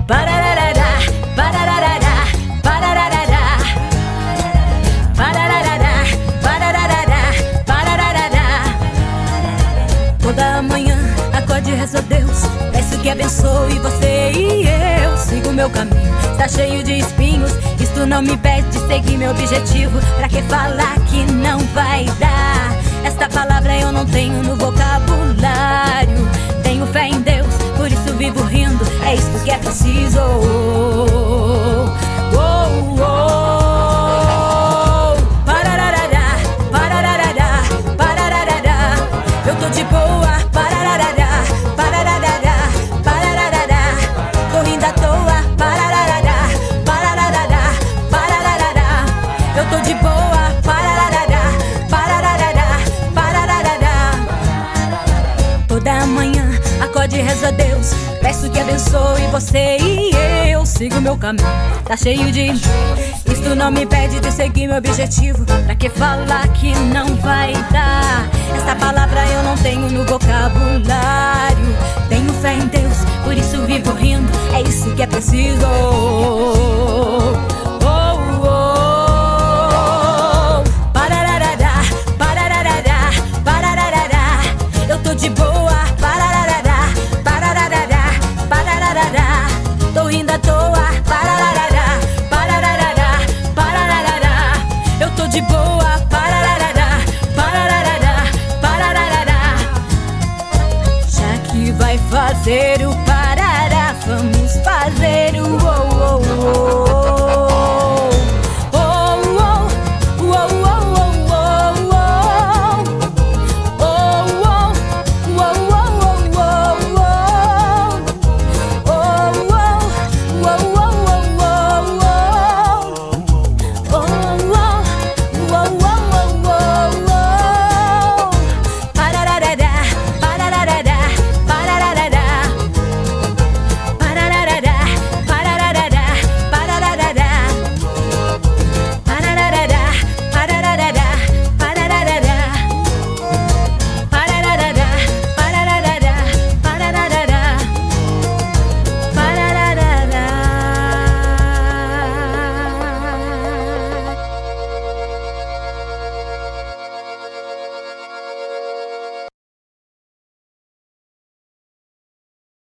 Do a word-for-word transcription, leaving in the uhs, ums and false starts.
pararará, pararará, pararará, pararará, pararará, pararará. Toda manhã acorde e rezo a Deus, peço que abençoe você e eu. Sigo meu caminho, está cheio de espinhos, isto não me impede de seguir meu objetivo. Pra que falar que não vai dar? Esta palavra eu não tenho no vocabulário. Tenho fé em Deus, por isso vivo rindo, é isso que é preciso. Oh, oh, oh. Pararará, pararará, pararará. Eu tô de boa, pararará, pararará, pararará. Tô rindo à toa, pararará, pararará, pararará. Eu tô de boa, pararará, pararará, pararará. Toda manhã acorde e rezo a Deus, peço que abençoe você e eu. Sigo meu caminho, tá cheio de... Isto não me impede de seguir meu objetivo. Pra que falar que não vai dar? Esta palavra eu não tenho no vocabulário. Tenho fé em Deus, por isso vivo rindo, é isso que é preciso. Oh, oh, oh. Pararará, pararará, pararará. Eu tô de boa, pararará, pararará, pararará. Tô rindo à toa, pararará, pararará, pararará. Eu tô de boa, pararará, pararará, pararará. Já que vai fazer o parará, vamos fazer o oh, oh, oh.